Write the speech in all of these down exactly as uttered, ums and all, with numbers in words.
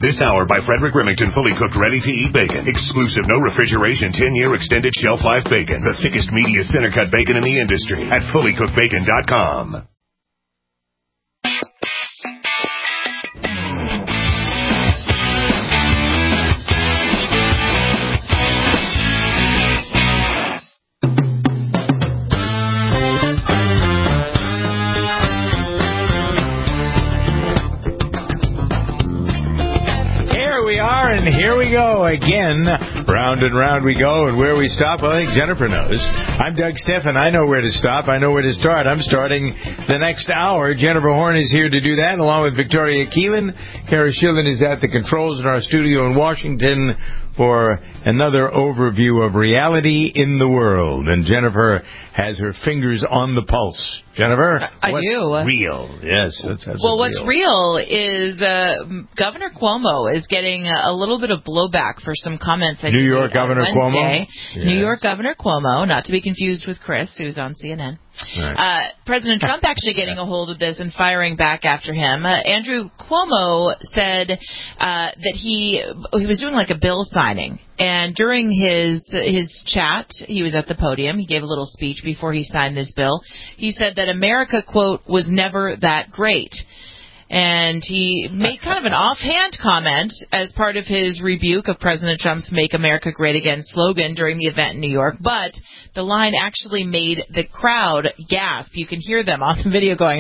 This hour by Frederick Remington, fully cooked, ready-to-eat bacon. Exclusive, no refrigeration, ten-year extended shelf life bacon. The thickest, meatiest, center-cut bacon in the industry at fully cooked bacon dot com. And here we go again. Round and round we go. And where we stop, well, I think Jennifer knows. I'm Doug Steffen. I know where to stop. I know where to start. I'm starting the next hour. Jennifer Horn is here to do that, along with Victoria Keelan. Kara Schillen is at the controls in our studio in Washington for another overview of reality in the world. And Jennifer has her fingers on the pulse. Jennifer? I what's do. real? Yes, that's, that's Well, what's real. real is uh, Governor Cuomo is getting a little bit of blowback for some comments that New he York made on Governor Wednesday. Cuomo? New Yeah. York Governor Cuomo, not to be confused with Chris, who's on C N N. Right. Uh, President Trump actually getting a hold of this and firing back after him. Uh, Andrew Cuomo said uh, that he he was doing like a bill signing, and during his his chat, he was at the podium. He gave a little speech before he signed this bill. He said that America, quote, was never that great. And he made kind of an offhand comment as part of his rebuke of President Trump's Make America Great Again slogan during the event in New York. But the line actually made the crowd gasp. You can hear them on the video going,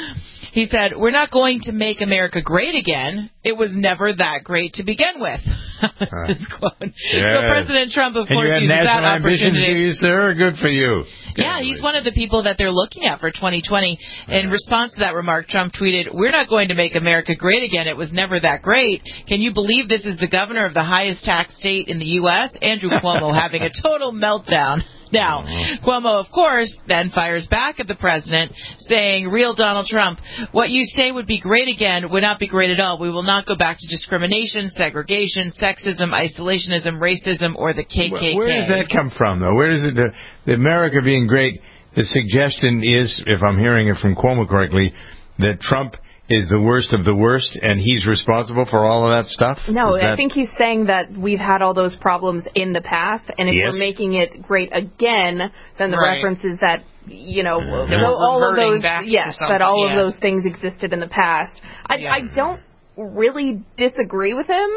he said, "We're not going to make America great again. It was never that great to begin with." Uh, his quote. Yeah. So President Trump, of and course, you had uses that national ambitions, opportunity. do you, sir? Good for you. Yeah, he's one of the people that they're looking at for twenty twenty. In response to that remark, Trump tweeted, "We're not going to make America great again. It was never that great. Can you believe this is the governor of the highest tax state in the U S? Andrew Cuomo having a total meltdown." Now, Cuomo, of course, then fires back at the president, saying, "Real Donald Trump, what you say would be great again would not be great at all. We will not go back to discrimination, segregation, sexism, isolationism, racism, or the K K K." Where does that come from, though? Where does it, the, the America being great, the suggestion is, if I'm hearing it from Cuomo correctly, that Trump is the worst of the worst, and he's responsible for all of that stuff? No, that... I think he's saying that we've had all those problems in the past, and if yes. we're making it great again, then the right. reference is that, you know, That so we're all of reverting those, back to yes, something, that all yeah. of those things existed in the past. I, Yeah. I don't really disagree with him.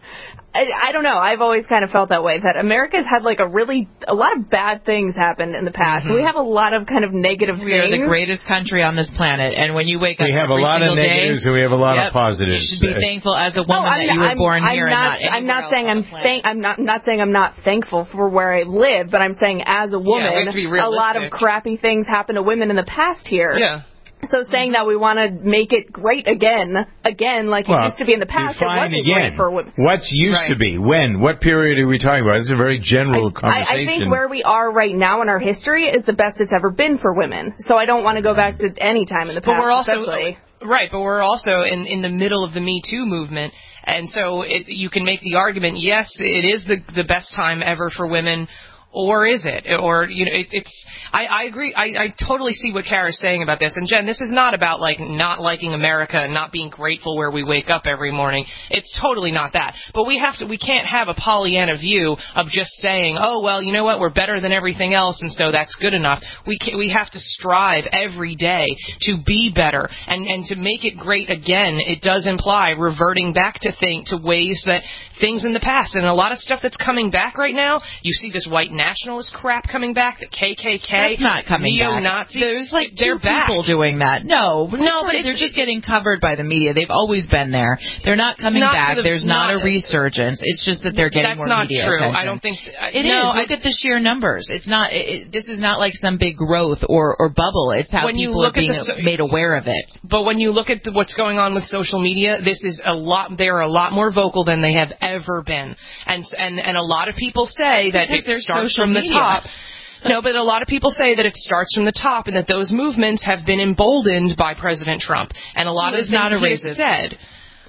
I, I don't know. I've always kind of felt that way, that America's had like a really, a lot of bad things happen in the past. Mm-hmm. We have a lot of kind of negative We things. are the greatest country on this planet, and when you wake up We have a every lot of single negatives day, and we have a lot yep, of positives. You should be thankful as a woman No, I'm that not- you were I'm- born I'm here not, and not I'm not anywhere saying else on I'm the planet. thank, I'm not not saying I'm not thankful for where I live, but I'm saying as a we have woman, to be a lot of realistic. crappy things happen to women in the past here. Yeah. So saying that we want to make it great again, again, like Well, it used to be in the past, it define wasn't again. great for women. What's used Right. to be? When? What period are we talking about? This is a very general I, conversation. I think where we are right now in our history is the best it's ever been for women. So I don't want to go back to any time in the past. But we're also especially. right, but we're also in in the middle of the Me Too movement, and so it, you can make the argument: yes, it is the the best time ever for women. Or is it? Or, you know, it, it's, I, I agree, I, I totally see what Kara's saying about this. And Jen, this is not about, like, not liking America and not being grateful where we wake up every morning. It's totally not that. But we have to, we can't have a Pollyanna view of just saying, oh, well, you know what, we're better than everything else, and so that's good enough. We can, we have to strive every day to be better. And, and to make it great again, it does imply reverting back to think, to ways that things in the past. And a lot of stuff that's coming back right now, you see this white nationalist crap coming back, the K K K, That's not coming neo-Nazi. back. There's like they're two back. people doing that. No, No, but they're it's- just getting covered by the media. They've always been there. They're not coming Not to back. the- There's not, not- a resurgence. It's just that they're getting That's more not media true. attention. I don't think It no, is. Look I, at the sheer numbers. It's not. It, it, this is not like some big growth or, or bubble. It's how When you people are look at being the so- made aware of it. But when you look at the, what's going on with social media, this is a lot. They are a lot more vocal than they have ever been, and and and a lot of people say that Because it there's starts social from the media. top. No, but a lot of people say that it starts from the top, and that those movements have been emboldened by President Trump, and a lot He of is the things not a he has racist. said.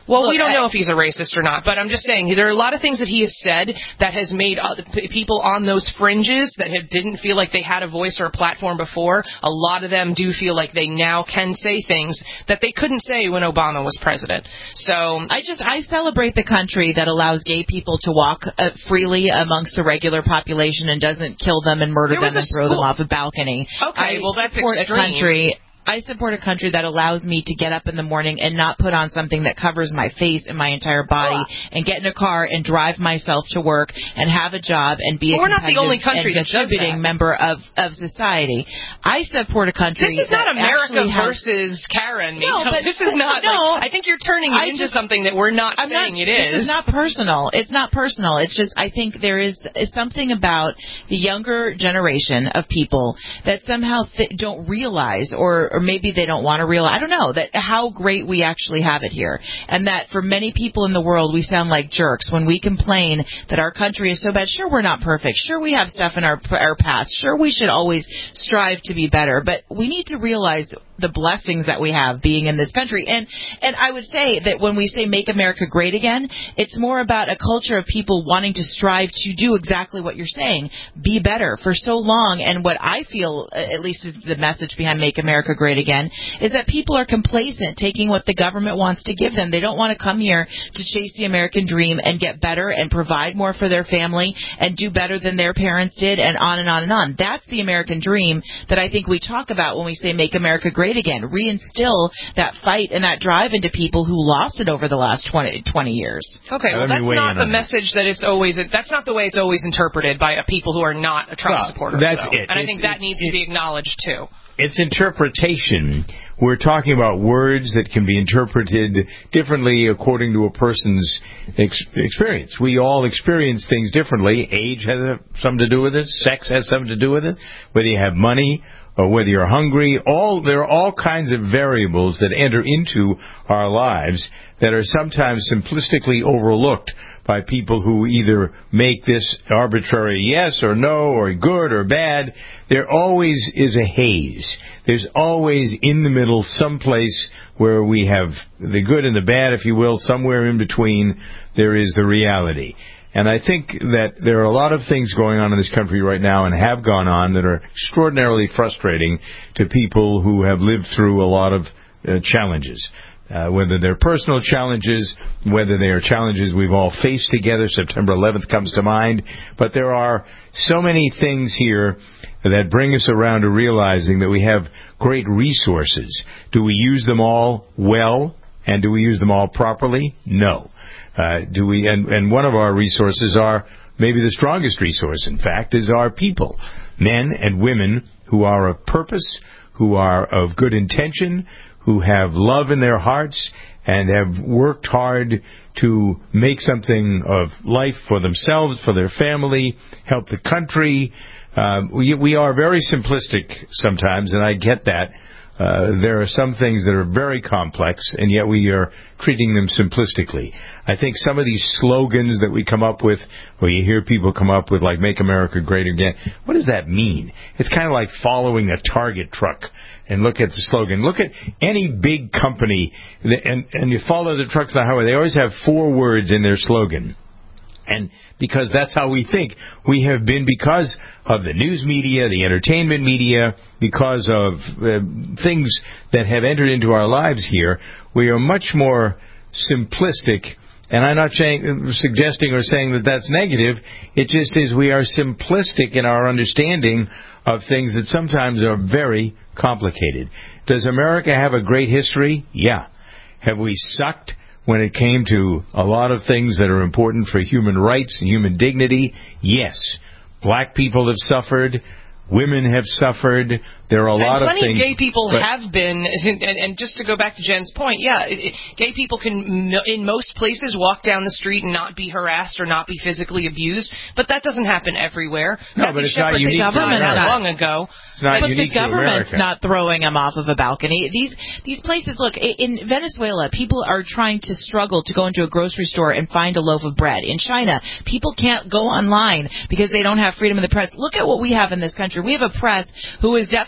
Well, Look, we don't I, know if he's a racist or not, but I'm just saying there are a lot of things that he has said that has made other p- people on those fringes that have, didn't feel like they had a voice or a platform before. A lot of them do feel like they now can say things that they couldn't say when Obama was president. So I just I celebrate the country that allows gay people to walk uh, freely amongst the regular population and doesn't kill them and murder them and throw school. them off a balcony. Okay, I well that's support extreme. a country. I support a country that allows me to get up in the morning and not put on something that covers my face and my entire body and get in a car and drive myself to work and have a job and be but a we're not the only country and that does contributing that. member of, of society. I support a country This is that not America actually has, versus Karen. No, no, but this is not. no, like, I think you're turning it I into just, something that we're not I'm saying not, it is. This is not personal. It's not personal. It's just I think there is, is something about the younger generation of people that somehow th- don't realize, or, or maybe they don't want to realize. I don't know that how great we actually have it here, and that for many people in the world we sound like jerks when we complain that our country is so bad. Sure, we're not perfect. Sure, we have stuff in our our past. Sure, we should always strive to be better, but we need to realize the blessings that we have being in this country. And and I would say that when we say make America great again, it's more about a culture of people wanting to strive to do exactly what you're saying, be better for so long. And what I feel, at least is the message behind Make America Great Again, is that people are complacent, taking what the government wants to give them. They don't want to come here to chase the American dream and get better and provide more for their family and do better than their parents did, and on and on and on. That's the American dream that I think we talk about when we say Make America Great Again. Reinstill that fight and that drive into people who lost it over the last twenty, twenty years. Okay, well, that's not the message that it's always, that's not the way it's always interpreted by people who are not a Trump well, supporter. That's so. it. And I it's, think that it's, needs it, to be acknowledged, too. It's interpretation. We're talking about words that can be interpreted differently according to a person's ex- experience. We all experience things differently. Age has something to do with it. Sex has something to do with it. Whether you have money or whether you're hungry, all there are all kinds of variables that enter into our lives that are sometimes simplistically overlooked by people who either make this arbitrary yes or no or good or bad. There always is a haze. There's always in the middle some place where we have the good and the bad, if you will. Somewhere in between there is the reality. And I think that there are a lot of things going on in this country right now and have gone on that are extraordinarily frustrating to people who have lived through a lot of uh, challenges. Uh, whether they're personal challenges, whether they are challenges we've all faced together. September eleventh comes to mind. But there are so many things here that bring us around to realizing that we have great resources. Do we use them all well? And do we use them all properly? No. Uh, do we? And, and one of our resources are, maybe the strongest resource, in fact, is our people. Men and women who are of purpose, who are of good intention, who have love in their hearts and have worked hard to make something of life for themselves, for their family, help the country. Uh, we, we are very simplistic sometimes, and I get that. Uh, there are some things that are very complex, and yet we are treating them simplistically. I think some of these slogans that we come up with, or you hear people come up with, like Make America Great Again, what does that mean? It's kind of like following a Target truck and look at the slogan. Look at any big company, and, and you follow the trucks on the highway, they always have four words in their slogan. And because that's how we think. We have been, because of the news media, the entertainment media, because of uh, things that have entered into our lives here, we are much more simplistic. And I'm not saying, suggesting or saying that that's negative. It just is we are simplistic in our understanding of things that sometimes are very complicated. Does America have a great history? Yeah. Have we sucked when it came to a lot of things that are important for human rights and human dignity? Yes. Black people have suffered. Women have suffered. There are a and lot of things. And plenty of gay people but, have been, and, and just to go back to Jen's point, yeah, it, it, gay people can, in most places, walk down the street and not be harassed or not be physically abused, but that doesn't happen everywhere. No, but it's not unique to America. Not long ago. It's not but unique the government's to America. not throwing them off of a balcony. These these places, look, in Venezuela, people are trying to struggle to go into a grocery store and find a loaf of bread. In China, people can't go online because they don't have freedom of the press. Look at what we have in this country. We have a press who is definitely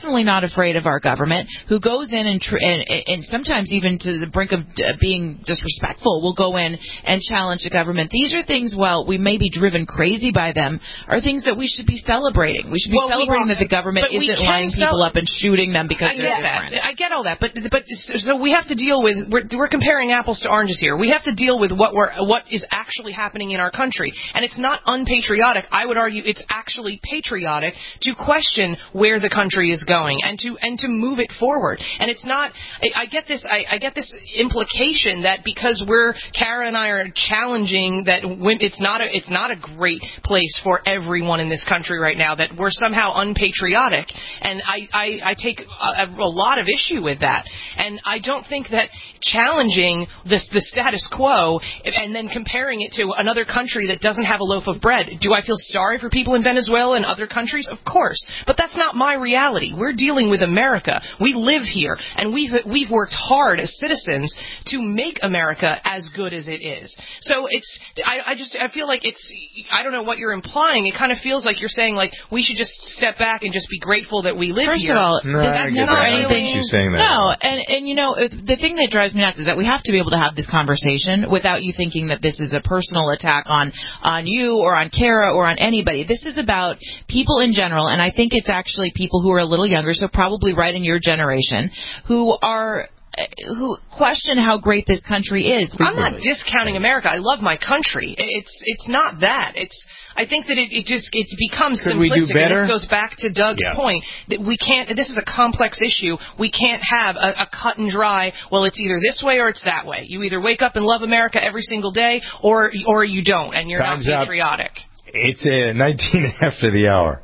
definitely not afraid of our government, who goes in and, tr- and, and sometimes even to the brink of uh, being disrespectful, will go in and challenge the government. These are things, while we may be driven crazy by them, are things that we should be celebrating. We should be well, celebrating we, that the government isn't lining people cel- up and shooting them because I they're get different. That. I get all that, but but so we have to deal with we're, we're comparing apples to oranges here. We have to deal with what we're what is actually happening in our country, and it's not unpatriotic. I would argue it's actually patriotic to question where the country is going and to and to move it forward. And it's not. I, I get this. I, I get this implication that because we're Kara and I are challenging that it's not a it's not a great place for everyone in this country right now, that we're somehow unpatriotic, and I I, I take a, a lot of issue with that. And I don't think that challenging this the status quo and then comparing it to another country that doesn't have a loaf of bread. Do I feel sorry for people in Venezuela and other countries? Of course, but that's not my reality. We're dealing with America. We live here, and we've we've worked hard as citizens to make America as good as it is. So it's I, I just I feel like it's I don't know what you're implying. It kind of feels like you're saying like we should just step back and just be grateful that we live First here. First of all, no, that's never that. anything. She's saying that. No, and and you know the thing that drives me nuts is that we have to be able to have this conversation without you thinking that this is a personal attack on on you or on Kara or on anybody. This is about people in general, and I think it's actually people who are a little younger, so probably right in your generation, who are. who question how great this country is. I'm not discounting America. I love my country. It's it's not that. It's I think that it, it just it becomes Could simplistic. we do better? And this goes back to Doug's yeah. point that we can't. This is a complex issue. We can't have a, a cut and dry. Well, it's either this way or it's that way. You either wake up and love America every single day, or or you don't, and you're Time's not up. patriotic. It's uh, nineteen after the hour.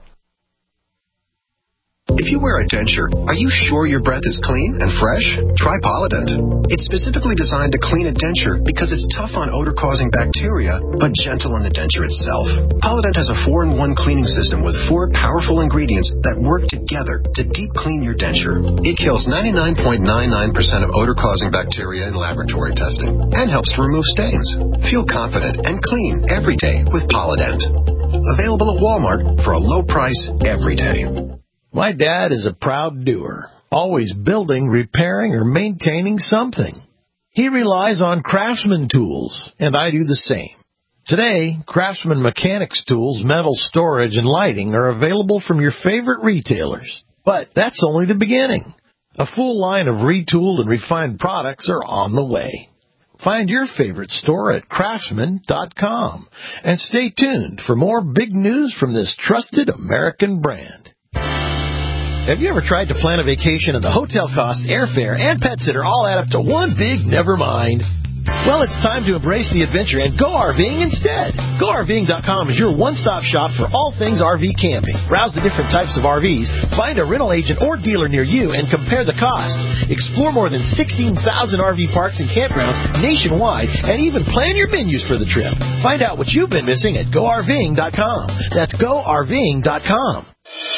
If you wear a denture, are you sure your breath is clean and fresh? Try Polident. It's specifically designed to clean a denture because it's tough on odor-causing bacteria, but gentle on the denture itself. Polident has a four in one cleaning system with four powerful ingredients that work together to deep clean your denture. It kills ninety-nine point nine nine percent of odor-causing bacteria in laboratory testing and helps to remove stains. Feel confident and clean every day with Polident. Available at Walmart for a low price every day. My dad is a proud doer, always building, repairing, or maintaining something. He relies on Craftsman tools, and I do the same. Today, Craftsman mechanics tools, metal storage, and lighting are available from your favorite retailers. But that's only the beginning. A full line of retooled and refined products are on the way. Find your favorite store at craftsman dot com. And stay tuned for more big news from this trusted American brand. Have you ever tried to plan a vacation and the hotel costs, airfare, and pet sitter all add up to one big never mind? Well, it's time to embrace the adventure and go RVing instead. go R V ing dot com is your one-stop shop for all things R V camping. Browse the different types of R Vs, find a rental agent or dealer near you, and compare the costs. Explore more than sixteen thousand R V parks and campgrounds nationwide, and even plan your menus for the trip. Find out what you've been missing at go R V ing dot com. That's go R V ing dot com.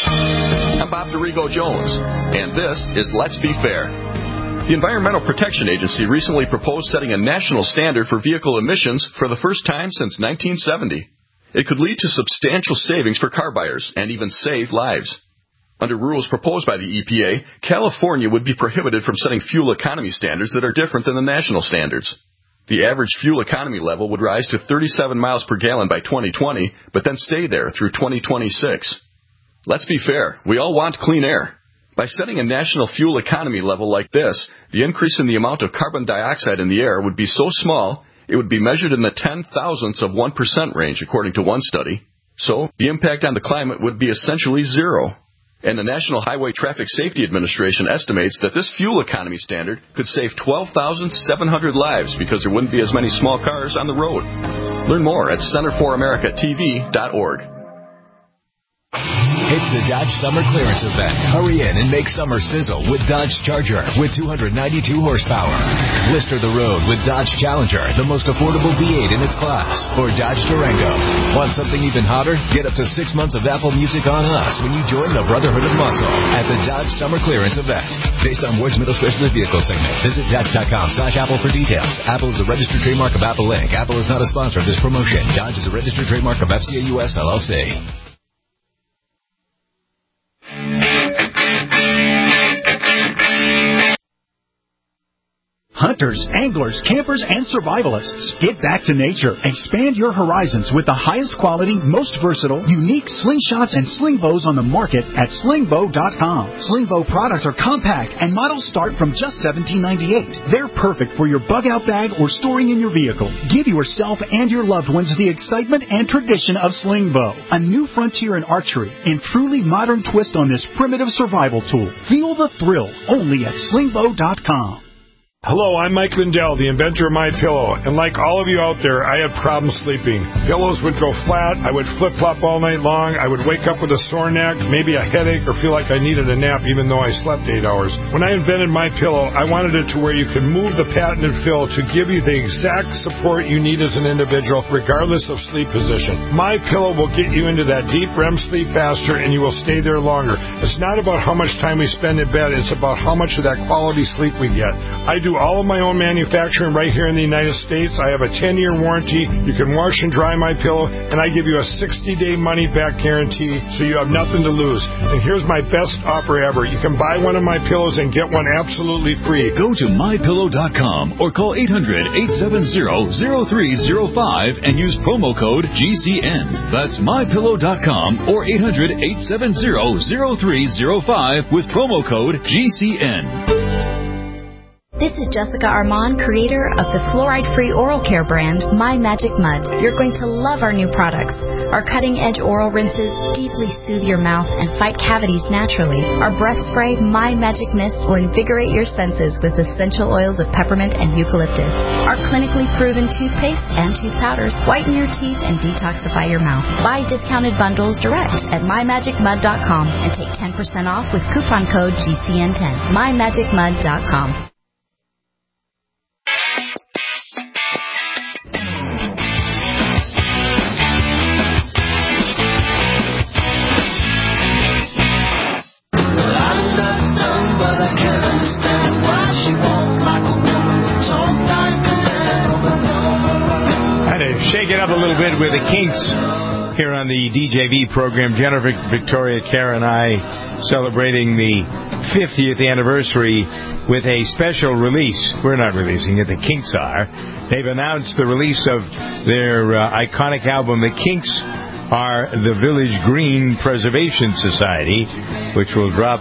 I'm Bob DeRigo Jones, and this is Let's Be Fair. The Environmental Protection Agency recently proposed setting a national standard for vehicle emissions for the first time since nineteen seventy. It could lead to substantial savings for car buyers and even save lives. Under rules proposed by the E P A, California would be prohibited from setting fuel economy standards that are different than the national standards. The average fuel economy level would rise to thirty-seven miles per gallon by twenty twenty, but then stay there through twenty twenty-six. Let's be fair. We all want clean air. By setting a national fuel economy level like this, the increase in the amount of carbon dioxide in the air would be so small, it would be measured in the ten thousandths of one percent range, according to one study. So, the impact on the climate would be essentially zero. And the National Highway Traffic Safety Administration estimates that this fuel economy standard could save twelve thousand seven hundred lives because there wouldn't be as many small cars on the road. Learn more at center for america t v dot org. It's the Dodge Summer Clearance Event. Hurry in and make summer sizzle with Dodge Charger with two hundred ninety-two horsepower. Blister the road with Dodge Challenger, the most affordable V eight in its class, or Dodge Durango. Want something even hotter? Get up to six months of Apple Music on us when you join the Brotherhood of Muscle at the Dodge Summer Clearance Event. Based on Ward's Middle Specialty Vehicle segment. Visit Dodge dot com slash Apple for details. Apple is a registered trademark of Apple Incorporated. Apple is not a sponsor of this promotion. Dodge is a registered trademark of F C A U S L L C. Hunters, anglers, campers, and survivalists. Get back to nature. Expand your horizons with the highest quality, most versatile, unique slingshots and sling bows on the market at sling bow dot com. Sling bow products are compact and models start from just seventeen ninety-eight. They're perfect for your bug-out bag or storing in your vehicle. Give yourself and your loved ones the excitement and tradition of sling bow. A new frontier in archery and truly modern twist on this primitive survival tool. Feel the thrill only at sling bow dot com. Hello, I'm Mike Lindell, the inventor of MyPillow, and like all of you out there, I had problems sleeping. Pillows would go flat, I would flip-flop all night long, I would wake up with a sore neck, maybe a headache, or feel like I needed a nap even though I slept eight hours. When I invented MyPillow, I wanted it to where you could move the patented fill to give you the exact support you need as an individual, regardless of sleep position. MyPillow will get you into that deep R E M sleep faster, and you will stay there longer. It's not about how much time we spend in bed, it's about how much of that quality sleep we get. I do all of my own manufacturing right here in the United States. I have a ten-year warranty. You can wash and dry my pillow, and I give you a sixty-day money-back guarantee, so you have nothing to lose. And here's my best offer ever. You can buy one of my pillows and get one absolutely free. Go to my pillow dot com or call eight hundred, eight seven zero, zero three zero five and use promo code G C N. That's my pillow dot com or eight hundred, eight seven zero, zero three zero five with promo code G C N. This is Jessica Armand, creator of the fluoride-free oral care brand, My Magic Mud. You're going to love our new products. Our cutting-edge oral rinses deeply soothe your mouth and fight cavities naturally. Our breath spray, My Magic Mist, will invigorate your senses with essential oils of peppermint and eucalyptus. Our clinically proven toothpaste and tooth powders whiten your teeth and detoxify your mouth. Buy discounted bundles direct at my magic mud dot com and take ten percent off with coupon code G C N ten. my magic mud dot com. Shake it up a little bit with the Kinks here on the D J V program. Jennifer, Victoria, Kara, and I celebrating the fiftieth anniversary with a special release. We're not releasing it, the Kinks are. They've announced the release of their uh, iconic album. The Kinks are the Village Green Preservation Society, which will drop...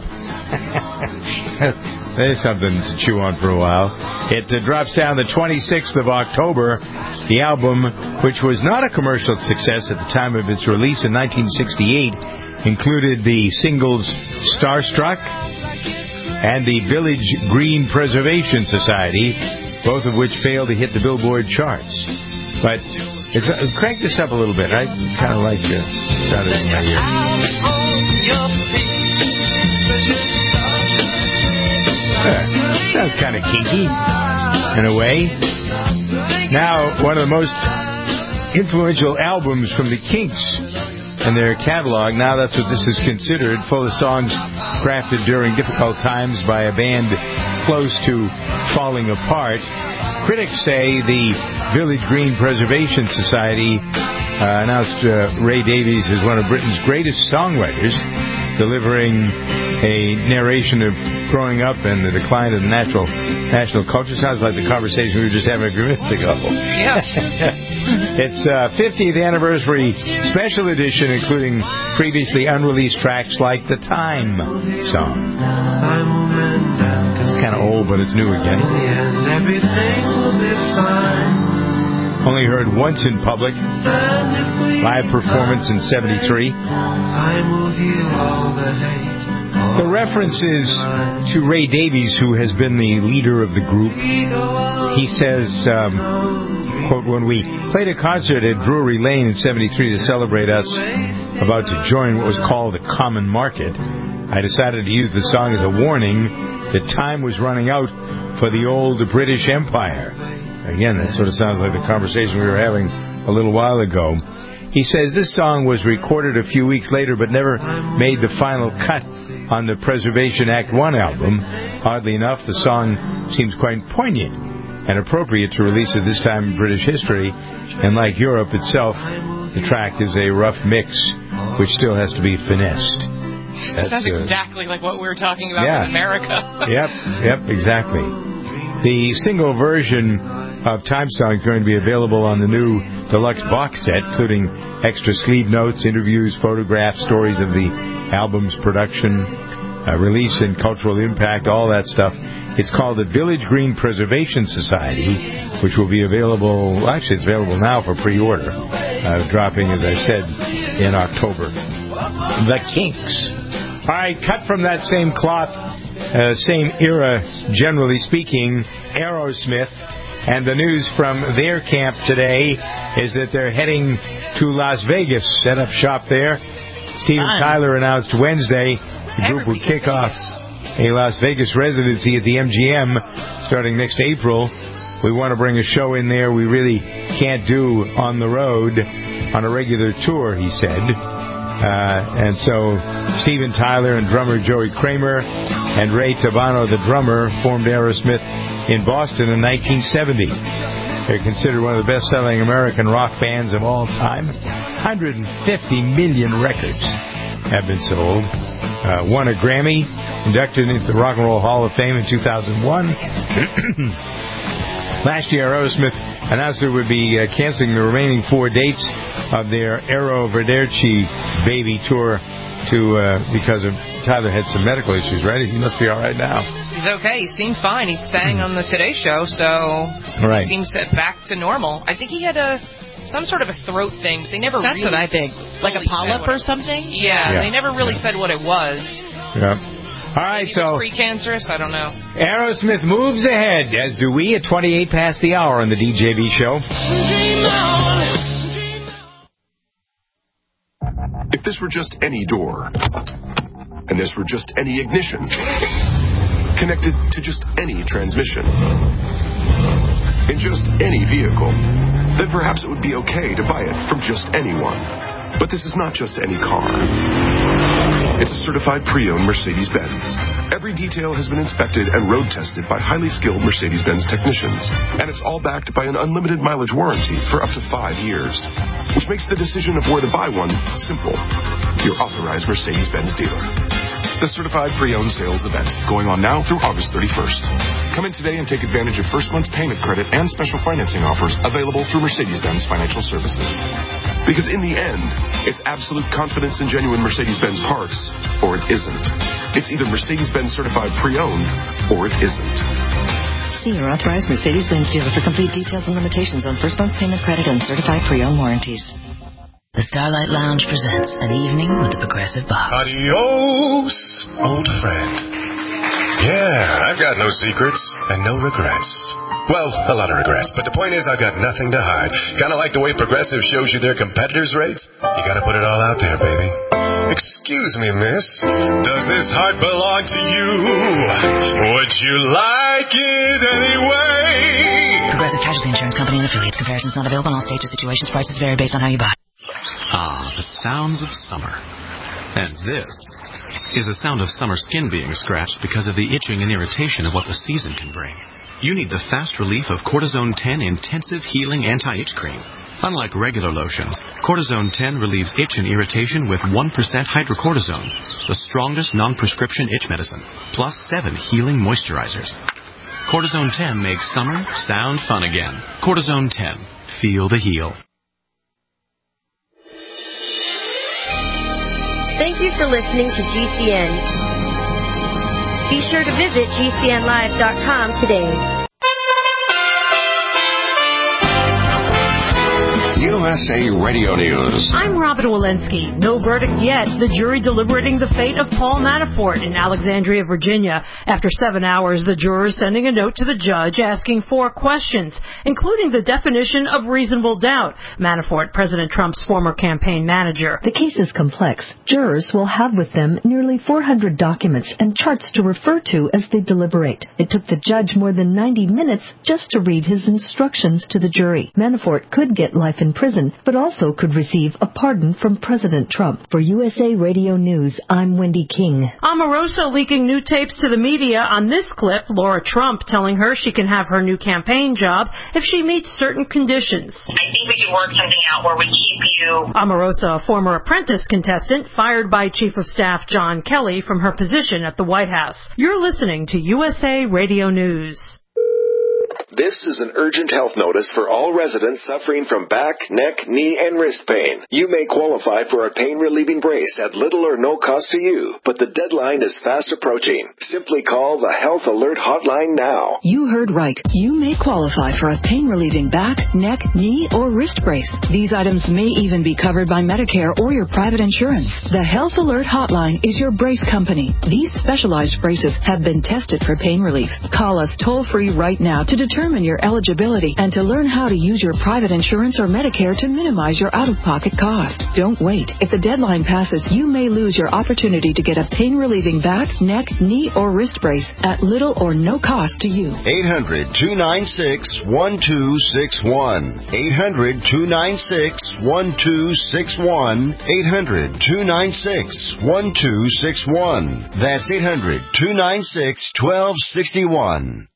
There's something to chew on for a while. It uh, drops down the twenty-sixth of October. The album, which was not a commercial success at the time of its release in nineteen sixty-eight, included the singles Starstruck and the Village Green Preservation Society, both of which failed to hit the Billboard charts. But it's, uh, crank this up a little bit. I kind of like the sound in my ear. Uh, sounds kind of kinky, in a way. Now, one of the most influential albums from the Kinks and their catalog, now that's what this is considered, full of songs crafted during difficult times by a band close to falling apart. Critics say the Village Green Preservation Society uh, announced uh, Ray Davies as one of Britain's greatest songwriters, delivering a narration of growing up and the decline of the natural national culture. Sounds like the conversation we were just having a few minutes ago. Yes. It's a fiftieth anniversary special edition, including previously unreleased tracks like the Time song. It's kind of old, but it's new again. Only heard once in public. Live performance in seventy-three. The references to Ray Davies, who has been the leader of the group. He says, um, quote, when we played a concert at Drury Lane in seventy-three to celebrate us about to join what was called the Common Market, I decided to use the song as a warning that time was running out for the old British Empire. Again, that sort of sounds like the conversation we were having a little while ago. He says this song was recorded a few weeks later but never made the final cut on the Preservation Act one album. Oddly enough, the song seems quite poignant and appropriate to release at this time in British history. And like Europe itself, the track is a rough mix which still has to be finessed. That's, Sounds uh, exactly like what we were talking about yeah. in America. Yep, yep, exactly. The single version of Time Song is going to be available on the new deluxe box set, including extra sleeve notes, interviews, photographs, stories of the album's production, uh, release and cultural impact, all that stuff. It's called the Village Green Preservation Society, which will be available, well, actually it's available now for pre-order, uh, dropping, as I said, in October. The Kinks. All right, cut from that same cloth, uh, same era, generally speaking, Aerosmith. And the news from their camp today is that they're heading to Las Vegas, set up shop there. Steven Fun. Tyler announced Wednesday the group will kick off a Las Vegas residency at the M G M starting next April. We want to bring a show in there we really can't do on the road on a regular tour, he said. Uh, and so Steven Tyler and drummer Joey Kramer and Ray Tabano, the drummer, formed Aerosmith in Boston in nineteen seventy. They're considered one of the best-selling American rock bands of all time. one hundred fifty million records have been sold. Uh, won a Grammy, inducted into the Rock and Roll Hall of Fame in two thousand one. Last year, Aerosmith announced it would be uh, canceling the remaining four dates of their Aero Verderci Baby tour to uh, because of Tyler had some medical issues, right? He must be all right now. He's okay. He seemed fine. He sang on the Today Show, so right. he seems back to normal. I think he had a some sort of a throat thing, but they never That's really... what I think. Like a polyp or something? Yeah, yeah, they never really yeah. said what it was. Yeah. All right, Maybe so... it was precancerous? I don't know. Aerosmith moves ahead, as do we, at twenty-eight past the hour on the D J B Show. If this were just any door, and this were just any ignition, connected to just any transmission, in just any vehicle, then perhaps it would be okay to buy it from just anyone. But this is not just any car. It's a certified pre-owned Mercedes-Benz. Every detail has been inspected and road tested by highly skilled Mercedes-Benz technicians. And it's all backed by an unlimited mileage warranty for up to five years. Which makes the decision of where to buy one simple. Your authorized Mercedes-Benz dealer. The certified pre-owned sales event, going on now through August thirty-first. Come in today and take advantage of first month's payment credit and special financing offers available through Mercedes-Benz Financial Services. Because in the end, it's absolute confidence in genuine Mercedes-Benz parts, or it isn't. It's either Mercedes-Benz certified pre-owned, or it isn't. See your authorized Mercedes-Benz dealer for complete details and limitations on first month's payment credit and certified pre-owned warranties. The Starlight Lounge presents an evening with the Progressive Box. Adios, old friend. Yeah, I've got no secrets and no regrets. Well, a lot of regrets, but the point is I've got nothing to hide. Kind of like the way Progressive shows you their competitors' rates. You gotta put it all out there, baby. Excuse me, miss. Does this heart belong to you? Would you like it anyway? Progressive Casualty Insurance Company and affiliates. Comparisons not available in all states or situations. Prices vary based on how you buy. Ah, the sounds of summer. And this is the sound of summer skin being scratched because of the itching and irritation of what the season can bring. You need the fast relief of Cortisone ten Intensive Healing Anti-Itch Cream. Unlike regular lotions, Cortisone ten relieves itch and irritation with one percent hydrocortisone, the strongest non-prescription itch medicine, plus seven healing moisturizers. Cortisone ten makes summer sound fun again. Cortisone ten. Feel the heal. Thank you for listening to G C N. Be sure to visit G C N live dot com today. U S A Radio News. I'm Robin Walensky. No verdict yet. The jury deliberating the fate of Paul Manafort in Alexandria, Virginia. After seven hours, the jurors sending a note to the judge asking four questions, including the definition of reasonable doubt. Manafort, President Trump's former campaign manager. The case is complex. Jurors will have with them nearly four hundred documents and charts to refer to as they deliberate. It took the judge more than ninety minutes just to read his instructions to the jury. Manafort could get life in prison, but also could receive a pardon from President Trump. For U S A Radio News, I'm Wendy King. Omarosa leaking new tapes to the media. On this clip, Laura Trump telling her she can have her new campaign job if she meets certain conditions. I think we can work something out where we keep you. Omarosa, a former apprentice contestant, fired by Chief of Staff John Kelly from her position at the White House. You're listening to U S A Radio News. This is an urgent health notice for all residents suffering from back, neck, knee, and wrist pain. You may qualify for a pain-relieving brace at little or no cost to you, but the deadline is fast approaching. Simply call the Health Alert Hotline now. You heard right. You may qualify for a pain-relieving back, neck, knee, or wrist brace. These items may even be covered by Medicare or your private insurance. The Health Alert Hotline is your brace company. These specialized braces have been tested for pain relief. Call us toll-free right now to determine your eligibility and to learn how to use your private insurance or Medicare to minimize your out-of-pocket cost. Don't wait. If the deadline passes, you may lose your opportunity to get a pain-relieving back, neck, knee, or wrist brace at little or no cost to you. eight hundred, two nine six, one two six one. eight hundred, two nine six, one two six one. eight hundred, two nine six, one two six one. That's eight hundred, two nine six, one two six one.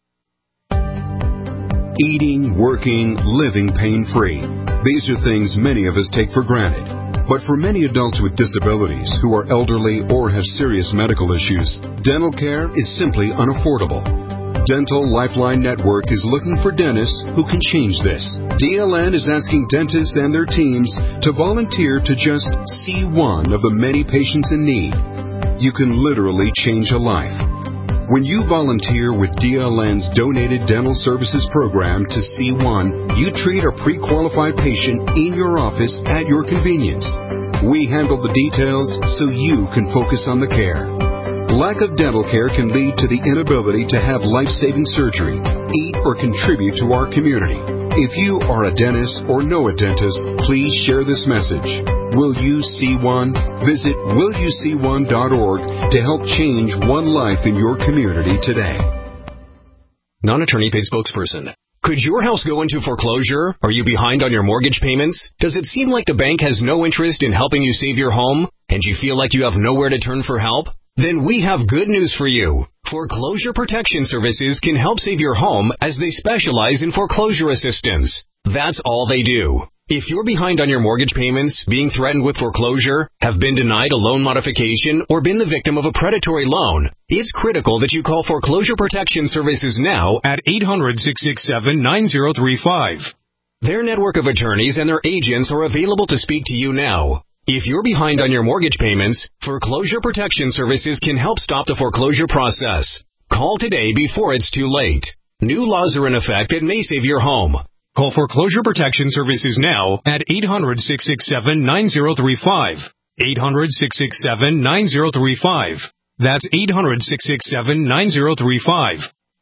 Eating, working, living pain-free. These are things many of us take for granted. But for many adults with disabilities who are elderly or have serious medical issues, dental care is simply unaffordable. Dental Lifeline Network is looking for dentists who can change this. D L N is asking dentists and their teams to volunteer to just see one of the many patients in need. You can literally change a life. When you volunteer with D L N's Donated Dental Services Program to C one, you treat a pre-qualified patient in your office at your convenience. We handle the details so you can focus on the care. Lack of dental care can lead to the inability to have life-saving surgery, eat, or contribute to our community. If you are a dentist or know a dentist, please share this message. Will you see one? Visit will you see one dot org to help change one life in your community today. Non-attorney paid spokesperson. Could your house go into foreclosure? Are you behind on your mortgage payments? Does it seem like the bank has no interest in helping you save your home? And you feel like you have nowhere to turn for help? Then we have good news for you. Foreclosure Protection Services can help save your home as they specialize in foreclosure assistance. That's all they do. If you're behind on your mortgage payments, being threatened with foreclosure, have been denied a loan modification, or been the victim of a predatory loan, it's critical that you call Foreclosure Protection Services now at eight hundred, six six seven, nine zero three five. Their network of attorneys and their agents are available to speak to you now. If you're behind on your mortgage payments, Foreclosure Protection Services can help stop the foreclosure process. Call today before it's too late. New laws are in effect that may save your home. Call Foreclosure Protection Services now at eight hundred, six six seven, nine zero three five. eight hundred, six six seven, nine zero three five. That's eight hundred, six six seven, nine zero three five.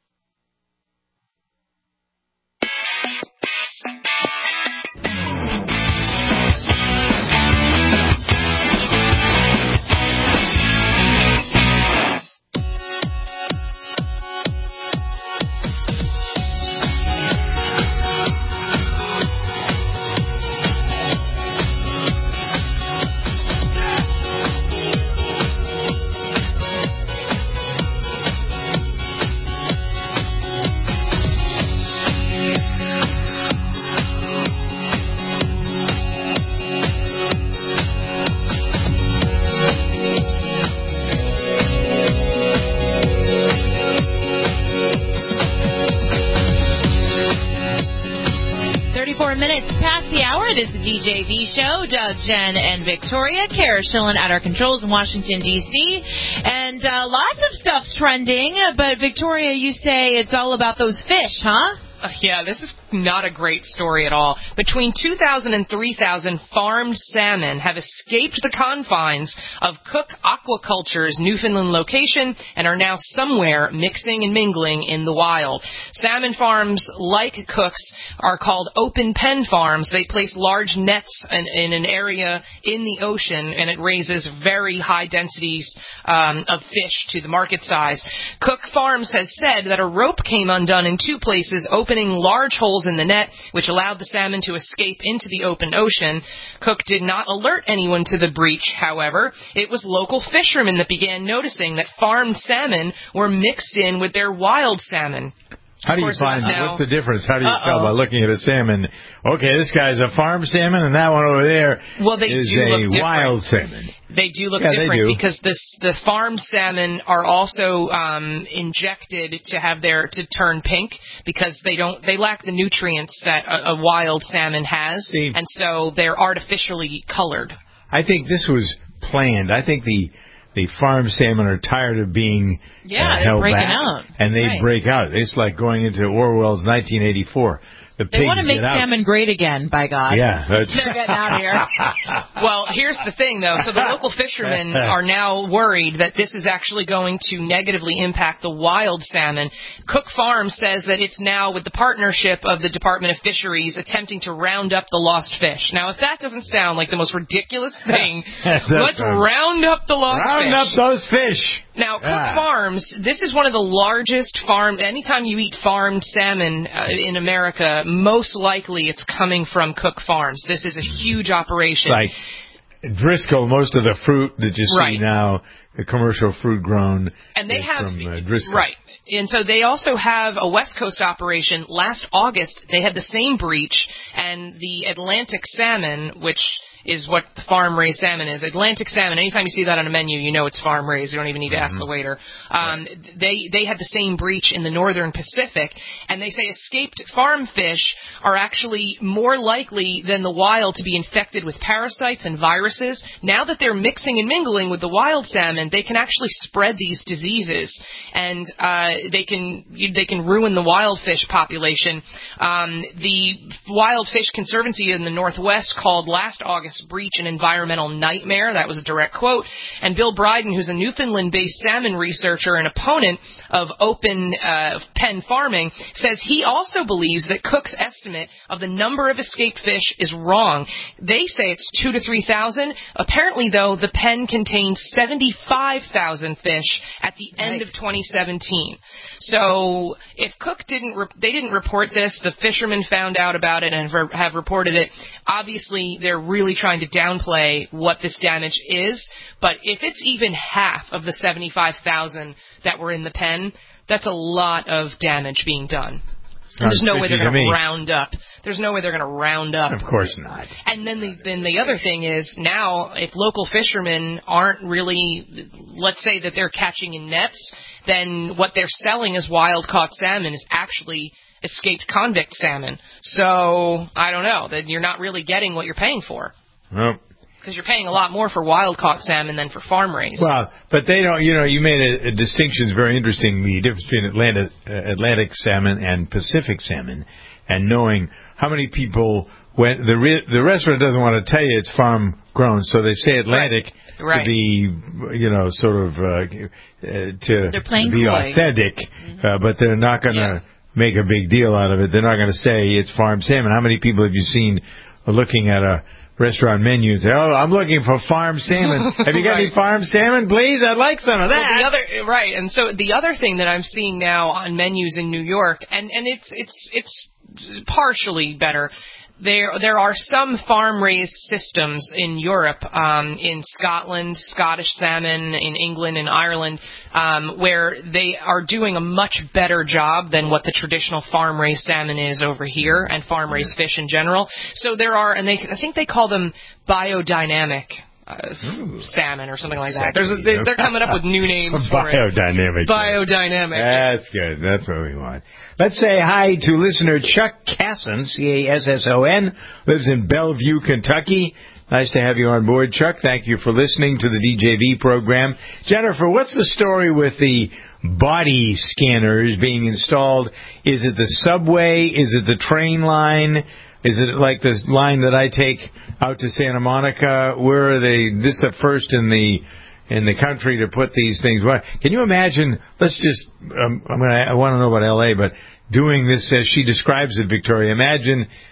Minutes past the hour, it is the D J V show. Doug, Jen, and Victoria. Kara Schillen at our controls in Washington, D C And uh, lots of stuff trending, but Victoria, you say it's all about those fish, huh? Uh, yeah, this is not a great story at all. Between two thousand and three thousand farmed salmon have escaped the confines of Cook Aquaculture's Newfoundland location and are now somewhere mixing and mingling in the wild. Salmon farms like Cook's are called open pen farms. They place large nets in, in an area in the ocean, and it raises very high densities um, of fish to the market size. Cook Farms has said that a rope came undone in two places, opening large holes in the net, which allowed the salmon to escape into the open ocean. Cook did not alert anyone to the breach, however. It was local fishermen that began noticing that farmed salmon were mixed in with their wild salmon. How do you find, now, what's the difference? How do you uh-oh. tell by looking at a salmon? Okay, this guy's a farm salmon, and that one over there well, they is do a look wild salmon. They do look yeah, different do. because this, the farmed salmon are also um, injected to have their to turn pink because they don't they lack the nutrients that a, a wild salmon has, See, and so they're artificially colored. I think this was planned. I think the the farm salmon are tired of being yeah, uh, held breaking back, out. and they right. break out. It's like going into Orwell's nineteen eighty-four. The they want to make salmon great again, by God. Yeah. That's They're getting out of here. Well, here's the thing, though. So the local fishermen are now worried that this is actually going to negatively impact the wild salmon. Cook Farms says that it's now with the partnership of the Department of Fisheries attempting to round up the lost fish. Now, if that doesn't sound like the most ridiculous thing, let's um, round up the lost round fish. Round up those fish. Now, Cook yeah. Farms, this is one of the largest farm. Anytime you eat farmed salmon uh, in America, most likely it's coming from Cook Farms. This is a huge operation. Like Driscoll, most of the fruit that you see right. now, the commercial fruit grown, and they have from uh, Driscoll. Right. And so they also have a West Coast operation. Last August, they had the same breach, and the Atlantic salmon, which is what the farm-raised salmon is. Atlantic salmon, anytime you see that on a menu, you know it's farm-raised. You don't even need to ask mm-hmm. the waiter. Um, right. They they had the same breach in the northern Pacific, and they say escaped farm fish are actually more likely than the wild to be infected with parasites and viruses. Now that they're mixing and mingling with the wild salmon, they can actually spread these diseases, and uh, they can they can ruin the wild fish population. Um, the Wild Fish Conservancy in the Northwest called last August breach an environmental nightmare. That was a direct quote. And Bill Bryden, who's a Newfoundland-based salmon researcher and opponent of open uh, pen farming, says he also believes that Cook's estimate of the number of escaped fish is wrong. They say it's two to three thousand. Apparently, though, the pen contained seventy-five thousand fish at the end nice. of twenty seventeen. So if Cook didn't, re- they didn't report this. The fishermen found out about it and have, have reported it. Obviously, they're really trying to downplay what this damage is. But if it's even half of the seventy-five thousand that were in the pen, that's a lot of damage being done. And there's no way they're going to round up. There's no way they're going to round up. Of course not. And then the, then the other thing is now if local fishermen aren't really, let's say that they're catching in nets, then what they're selling as wild-caught salmon is actually escaped convict salmon. So, I don't know. That you're not really getting what you're paying for. Nope. Because you're paying a lot more for wild-caught salmon than for farm-raised. Well, but they don't, you know, you made a, a distinction, is very interesting, the difference between Atlantic, uh, Atlantic salmon and Pacific salmon, and knowing how many people, when the re, the restaurant doesn't want to tell you it's farm-grown, so they say Atlantic right. Right. to be, you know, sort of, uh, uh, to be coy. authentic, mm-hmm. uh, but they're not going to yeah. make a big deal out of it. They're not going to say it's farm salmon. How many people have you seen looking at a restaurant menu and say, oh, I'm looking for farm salmon. Have you got right. any farm salmon, please? I'd like some of that. Well, the other, right, and so the other thing that I'm seeing now on menus in New York, and, and it's it's it's partially better. There there are some farm-raised systems in Europe, um, in Scotland, Scottish salmon, in England and Ireland, um, where they are doing a much better job than what the traditional farm-raised salmon is over here, and farm-raised fish in general. So there are, and they I think they call them biodynamic Uh, salmon or something like that. There's a, they, they're coming up with new names for Biodynamic. it. Biodynamic. That's good. That's what we want. Let's say hi to listener Chuck Casson, C A S S O N, lives in Bellevue, Kentucky. Nice to have you on board, Chuck. Thank you for listening to the D J V program. Jennifer, what's the story with the body scanners being installed? Is it the subway? Is it the train line? Is it like this line that I take out to Santa Monica? Where are they? This is the first in the in the country to put these things. Can you imagine? Let's just. Um, I'm gonna. I want to know about L A, but doing this as she describes it, Victoria. Imagine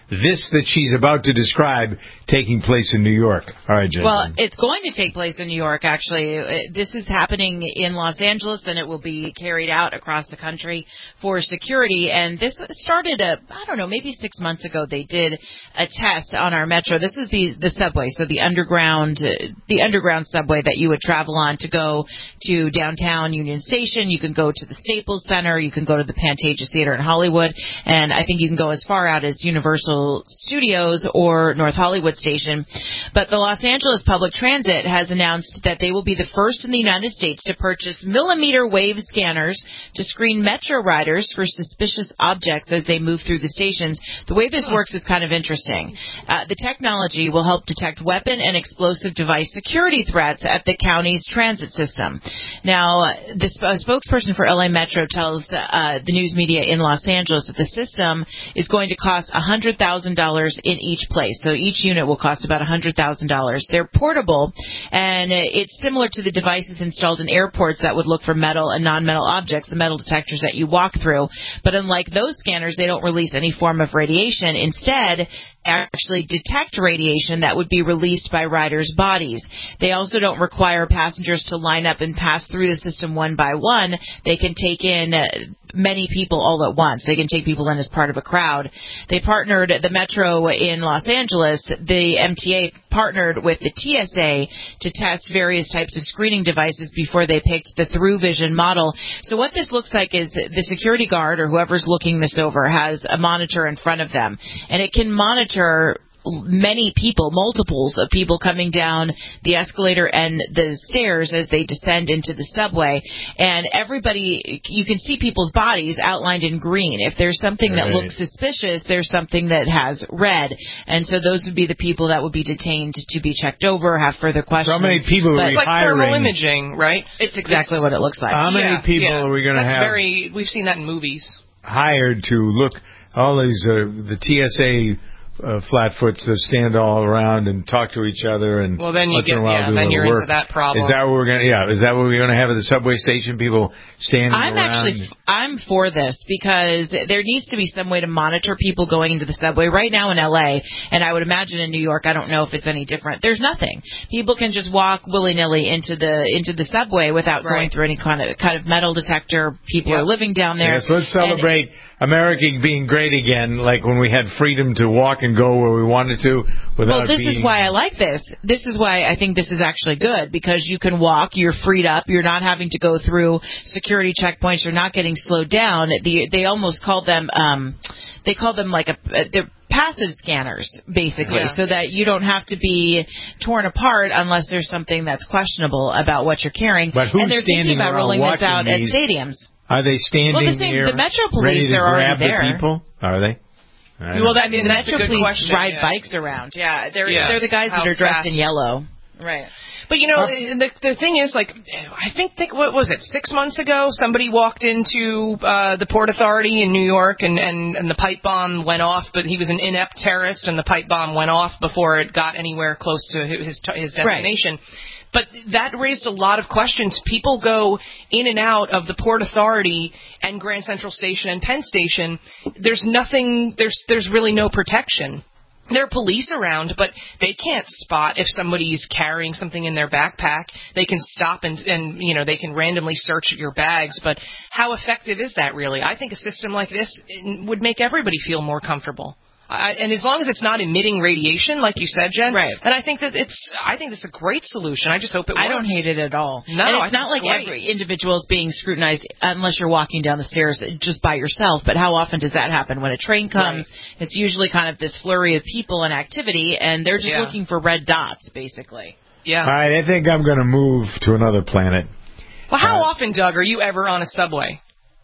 this that she's about to describe taking place in New York. All right, Jen. Well, it's going to take place in New York, actually. This is happening in Los Angeles, and it will be carried out across the country for security. And this started, a, I don't know, maybe six months ago, they did a test on our metro. This is the the subway, so the underground, the underground subway that you would travel on to go to downtown Union Station. You can go to the Staples Center. You can go to the Pantages Theater in Hollywood. And I think you can go as far out as Universal Studios or North Hollywood Station. But the Los Angeles Public Transit has announced that they will be the first in the United States to purchase millimeter wave scanners to screen metro riders for suspicious objects as they move through the stations. The way this works is kind of interesting. Uh, the technology will help detect weapon and explosive device security threats at the county's transit system. Now, the sp- spokesperson for L A Metro tells uh, the news media in Los Angeles that the system is going to cost one hundred thousand dollars in each place. So each unit will cost about one hundred thousand dollars. They're portable, and it's similar to the devices installed in airports that would look for metal and non-metal objects, the metal detectors that you walk through. But unlike those scanners, they don't release any form of radiation. Instead, actually detect radiation that would be released by riders' bodies. They also don't require passengers to line up and pass through the system one by one. They can take in uh, many people all at once. They can take people in as part of a crowd. They partnered, the Metro in Los Angeles, the M T A partnered with the T S A to test various types of screening devices before they picked the Through Vision model. So what this looks like is the security guard or whoever's looking this over has a monitor in front of them, and it can monitor many people, multiples of people coming down the escalator and the stairs as they descend into the subway. And everybody, you can see people's bodies outlined in green. If there's something right. that looks suspicious, there's something that has red. And so those would be the people that would be detained to be checked over, have further questions. So how many people are we It's like hiring? thermal imaging, right? It's exactly it's, what it looks like. How many yeah, people yeah. are we going to have? That's very, we've seen that in movies. Hired to look, all these, uh, the T S A Uh, flatfoots that stand all around and talk to each other and well, then you once get in a while yeah, do then a you're little work. into that problem. Is that what we're gonna? Yeah, is that what we're gonna have at the subway station? People standing I'm around. actually I'm for this because there needs to be some way to monitor people going into the subway. Right now in L A, and I would imagine in New York, I don't know if it's any different. There's nothing. People can just walk willy nilly into the into the subway without right. going through any kind of kind of metal detector. People yep. are living down there. Yes, let's celebrate and, America being great again, like when we had freedom to walk and go where we wanted to without Well, this being... is why I like this. This is why I think this is actually good, because you can walk, you're freed up, you're not having to go through security checkpoints, you're not getting slowed down. The, they almost call them, um, they call them like a, they're passive scanners, basically, yeah. so that you don't have to be torn apart unless there's something that's questionable about what you're carrying. But who's and they're thinking standing about rolling this out these? at stadiums. Are they standing well, the same, there the Metro Police, ready to they're grab already there. the people? Are they? Well, that, the that's Metro a good Police question, ride yeah. bikes around. Yeah, they're yeah. they're the guys How that are dressed fast? in yellow. Right. But, you know, huh? the the thing is, like, I think, think, what was it, six months ago, somebody walked into uh, the Port Authority in New York, and, and, and the pipe bomb went off, but he was an inept terrorist, and the pipe bomb went off before it got anywhere close to his his destination. Right. But that raised a lot of questions. People go in and out of the Port Authority and Grand Central Station and Penn Station. There's nothing, there's there's really no protection. There are police around, but they can't spot if somebody's carrying something in their backpack. They can stop and, and, you know, they can randomly search your bags. But how effective is that really? I think a system like this would make everybody feel more comfortable. I, and as long as it's not emitting radiation, like you said, Jen, right. and I think that it's, I think this is a great solution. I just hope it works. I don't hate it at all. No, and I it's think not it's like great. every individual is being scrutinized unless you're walking down the stairs just by yourself. But how often does that happen? When a train comes, right. it's usually kind of this flurry of people and activity, and they're just yeah. looking for red dots, basically. Yeah. All right, I think I'm going to move to another planet. Well, how uh, often, Doug, are you ever on a subway?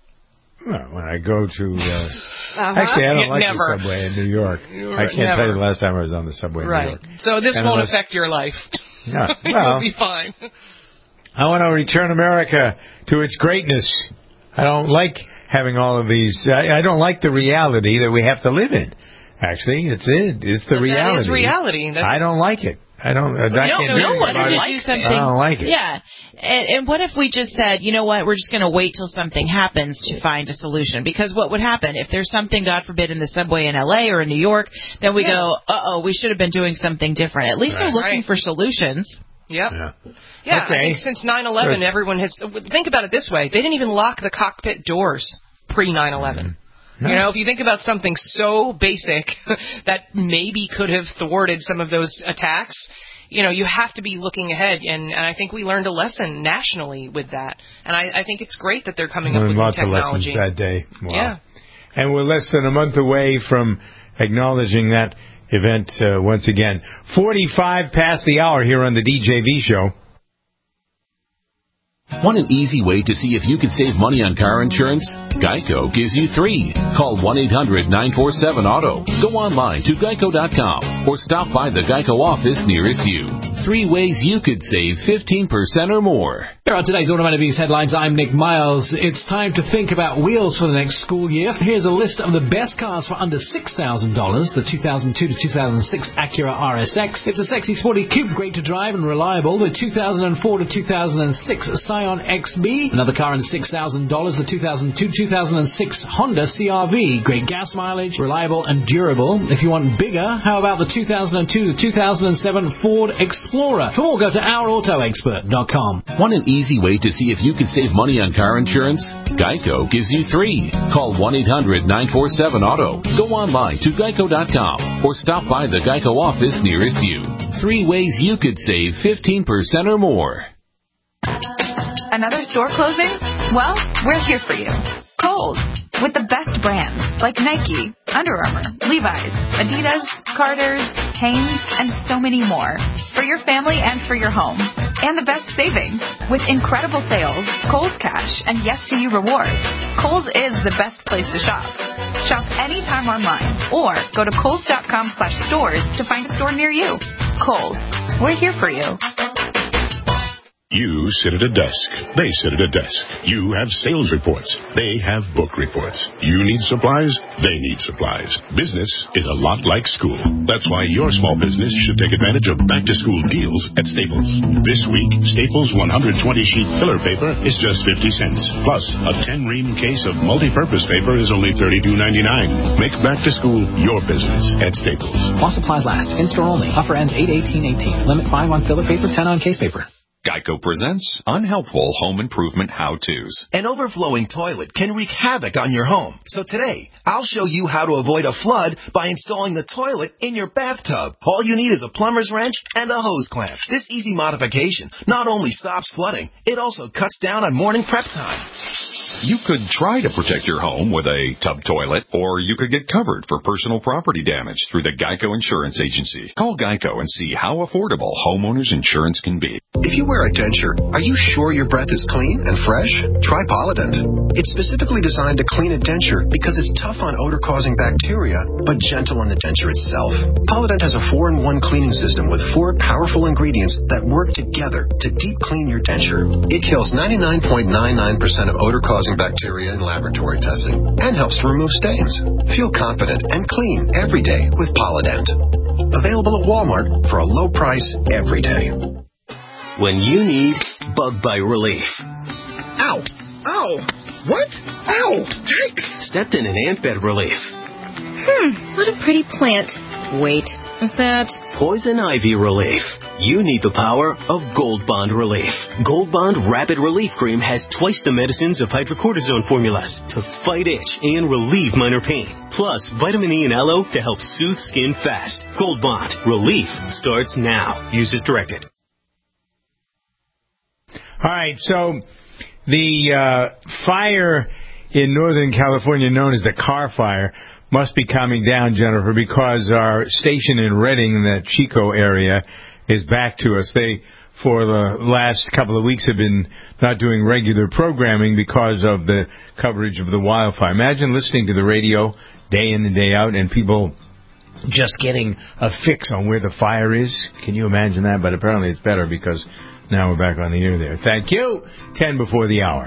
Well, when I go to... Uh, Uh-huh. Actually, I don't like Never. the subway in New York. I can't Never. tell you the last time I was on the subway in right. New York. So this and won't unless, affect your life. Yeah, well, You'll be fine. I want to return America to its greatness. I don't like having all of these. I, I don't like the reality that we have to live in. Actually, it's it. It's the but reality. That is reality. That's... I don't like it. I don't. Uh, that no, can't no do one it. to do something. I don't like it. Yeah, and, and what if we just said, you know what, we're just going to wait till something happens to find a solution? Because what would happen if there's something, God forbid, in the subway in L A or in New York, then we yeah. go, uh oh, we should have been doing something different. At least right. they're looking right. for solutions. Yep. Yeah. Yeah, okay. I think since nine eleven, Good. everyone has. Think about it this way: they didn't even lock the cockpit doors pre nine eleven. No. You know, if you think about something so basic that maybe could have thwarted some of those attacks, you know, you have to be looking ahead. And, and I think we learned a lesson nationally with that. And I, I think it's great that they're coming up with lots new technology. Of lessons that day. Wow. Yeah. And we're less than a month away from acknowledging that event uh, once again. forty-five past the hour here on the D J V show. Want an easy way to see if you could save money on car insurance? Geico gives you three. Call one eight hundred nine four seven auto. Go online to geico dot com or stop by the Geico office nearest you. Three ways you could save fifteen percent or more. Here are today's Automotive News headlines. I'm Nick Miles. It's time to think about wheels for the next school year. Here's a list of the best cars for under six thousand dollars. The two thousand two to two thousand six Acura R S X. It's a sexy, sporty coupe, great to drive and reliable. The two thousand four to two thousand six Scion X B. Another car under six thousand dollars. The two thousand two to two thousand six Honda C R V. Great gas mileage, reliable and durable. If you want bigger, how about the two thousand two to two thousand seven Ford Explorer? For more, go to our auto expert dot com. Want an easy way to see if you can save money on car insurance? Geico gives you three. Call one eight hundred nine four seven auto. Go online to geico dot com or stop by the Geico office nearest you. Three ways you could save fifteen percent or more. Another store closing? Well, we're here for you. Kohl's, with the best brands like Nike, Under Armour, Levi's, Adidas, Carter's, Hanes, and so many more. For your family and for your home. And the best savings. With incredible sales, Kohl's Cash, and Yes to You rewards. Kohl's is the best place to shop. Shop anytime online or go to kohls dot com slash stores to find a store near you. Kohl's, we're here for you. You sit at a desk. They sit at a desk. You have sales reports. They have book reports. You need supplies. They need supplies. Business is a lot like school. That's why your small business should take advantage of back-to-school deals at Staples. This week, Staples one hundred twenty sheet filler paper is just fifty cents. Plus, a ten ream case of multi-purpose paper is only thirty-two ninety-nine. Make back-to-school your business at Staples. While supplies last. In-store only. Offer ends eight eighteen eighteen. Limit five on filler paper, ten on case paper. Geico presents unhelpful home improvement how-tos. An overflowing toilet can wreak havoc on your home. So today, I'll show you how to avoid a flood by installing the toilet in your bathtub. All you need is a plumber's wrench and a hose clamp. This easy modification not only stops flooding, it also cuts down on morning prep time. You could try to protect your home with a tub toilet, or you could get covered for personal property damage through the Geico Insurance Agency. Call Geico and see how affordable homeowners insurance can be. If you wear a denture, are you sure your breath is clean and fresh? Try Polident. It's specifically designed to clean a denture because it's tough on odor-causing bacteria, but gentle on the denture itself. Polident has a four in one cleaning system with four powerful ingredients that work together to deep clean your denture. It kills ninety-nine point nine nine percent of odor-causing bacteria in laboratory testing and helps to remove stains. Feel confident and clean every day with Polident. Available at Walmart for a low price every day. When you need bug bite relief. Ow! Ow! What? Ow! Yikes! Stepped in an ant bed relief. Hmm, what a pretty plant. Wait, is that poison ivy relief? You need the power of Gold Bond Relief. Gold Bond Rapid Relief Cream has twice the medicines of hydrocortisone formulas to fight itch and relieve minor pain. Plus, vitamin E and aloe to help soothe skin fast. Gold Bond Relief starts now. Use as directed. All right, so the uh, fire in Northern California, known as the Carr Fire, must be calming down, Jennifer, because our station in Redding, the Chico area, is back to us. They, for the last couple of weeks, have been not doing regular programming because of the coverage of the wildfire. Imagine listening to the radio day in and day out and people just getting a fix on where the fire is. Can you imagine that? But apparently it's better because now we're back on the air there. Thank you. Ten before the hour.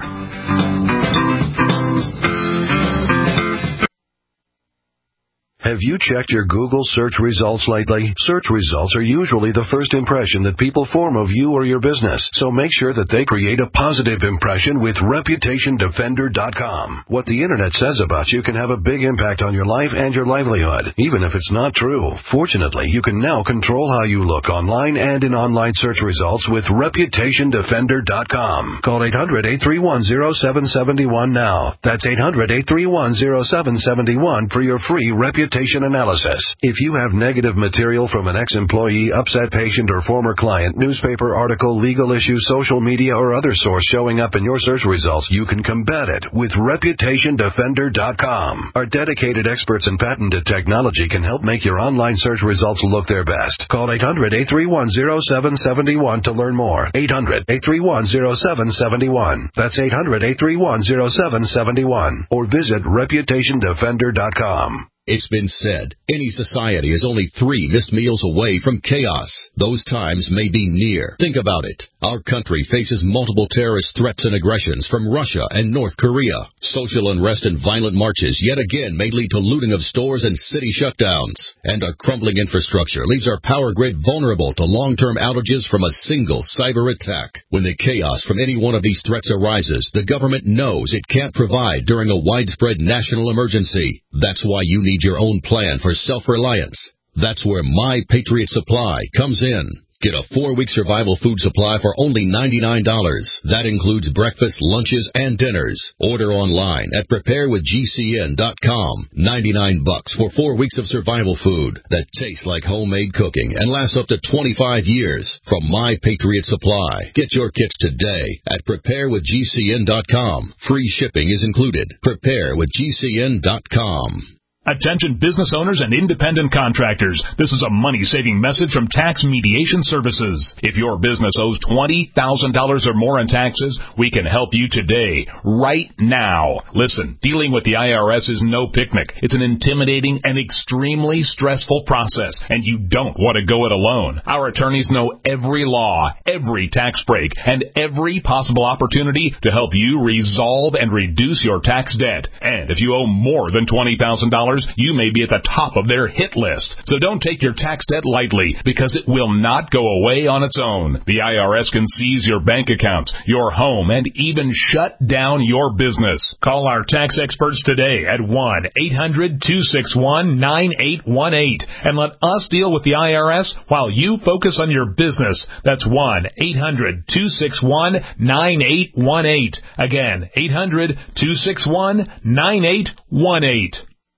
Have you checked your Google search results lately? Search results are usually the first impression that people form of you or your business, so make sure that they create a positive impression with Reputation Defender dot com. What the Internet says about you can have a big impact on your life and your livelihood, even if it's not true. Fortunately, you can now control how you look online and in online search results with Reputation Defender dot com. Call eight hundred, eight three one, zero seven seven one now. That's eight hundred, eight three one, zero seven seven one for your free reputation analysis. If you have negative material from an ex-employee, upset patient, or former client, newspaper article, legal issue, social media, or other source showing up in your search results, you can combat it with Reputation Defender dot com. Our dedicated experts in patented technology can help make your online search results look their best. Call eight hundred, eight three one, zero seven seven one to learn more. eight hundred, eight three one, zero seven seven one. That's eight hundred, eight three one, zero seven seven one. Or visit Reputation Defender dot com. It's been said, any society is only three missed meals away from chaos. Those times may be near. Think about it. Our country faces multiple terrorist threats and aggressions from Russia and North Korea. Social unrest and violent marches yet again may lead to looting of stores and city shutdowns. And a crumbling infrastructure leaves our power grid vulnerable to long-term outages from a single cyber attack. When the chaos from any one of these threats arises, the government knows it can't provide during a widespread national emergency. That's why you need your own plan for self-reliance. That's where My Patriot Supply comes in. Get a four-week survival food supply for only ninety-nine dollars. That includes breakfast, lunches, and dinners. Order online at prepare with G C N dot com. ninety-nine bucks for four weeks of survival food that tastes like homemade cooking and lasts up to twenty-five years from My Patriot Supply. Get your kits today at prepare with G C N dot com. Free shipping is included. prepare with G C N dot com. Attention business owners and independent contractors. This is a money-saving message from Tax Mediation Services. If your business owes twenty thousand dollars or more in taxes, we can help you today, right now. Listen, dealing with the I R S is no picnic. It's an intimidating and extremely stressful process, and you don't want to go it alone. Our attorneys know every law, every tax break, and every possible opportunity to help you resolve and reduce your tax debt. And if you owe more than twenty thousand dollars, you may be at the top of their hit list. So don't take your tax debt lightly, because it will not go away on its own. The I R S can seize your bank accounts, your home, and even shut down your business. Call our tax experts today at one eight hundred, two six one, nine eight one eight and let us deal with the I R S while you focus on your business. That's one eight hundred, two six one, nine eight one eight. Again, eight hundred, two six one, nine eight one eight.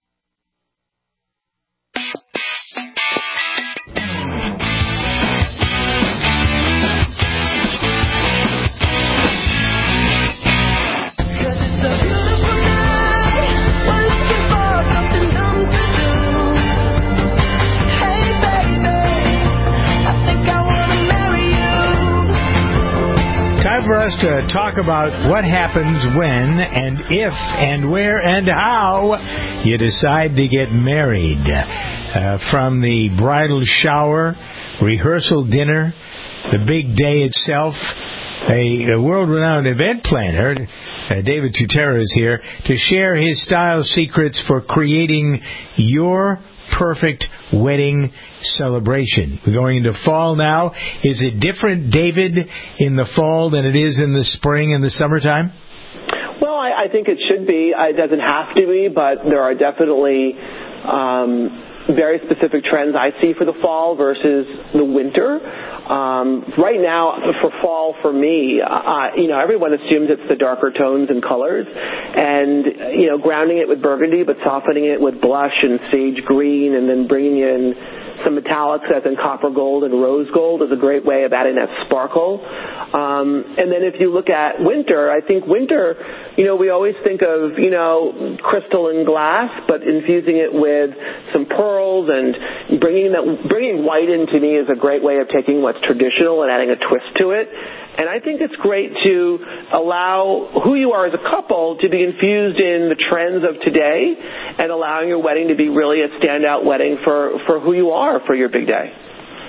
Time for us to talk about what happens when and if and where and how you decide to get married. Uh, from the bridal shower, rehearsal dinner, the big day itself, a, a world-renowned event planner, uh, David Tutera, is here to share his style secrets for creating your perfect wedding celebration. We're going into fall now. Is it different, David, in the fall than it is in the spring and the summertime? Well, I, I think it should be. It doesn't have to be, but there are definitely um, very specific trends I see for the fall versus the winter. Um, right now, for fall, for me, uh, you know, everyone assumes it's the darker tones and colors, and you know, grounding it with burgundy, but softening it with blush and sage green, and then bringing in some metallics, as in copper gold and rose gold, is a great way of adding that sparkle. Um, and then if you look at winter, I think winter, you know, we always think of, you know, crystal and glass, but infusing it with some pearls and bringing that, bringing white in, to me, is a great way of taking what's traditional and adding a twist to it. And I think it's great to allow who you are as a couple to be infused in the trends of today and allowing your wedding to be really a standout wedding for, for who you are for your big day.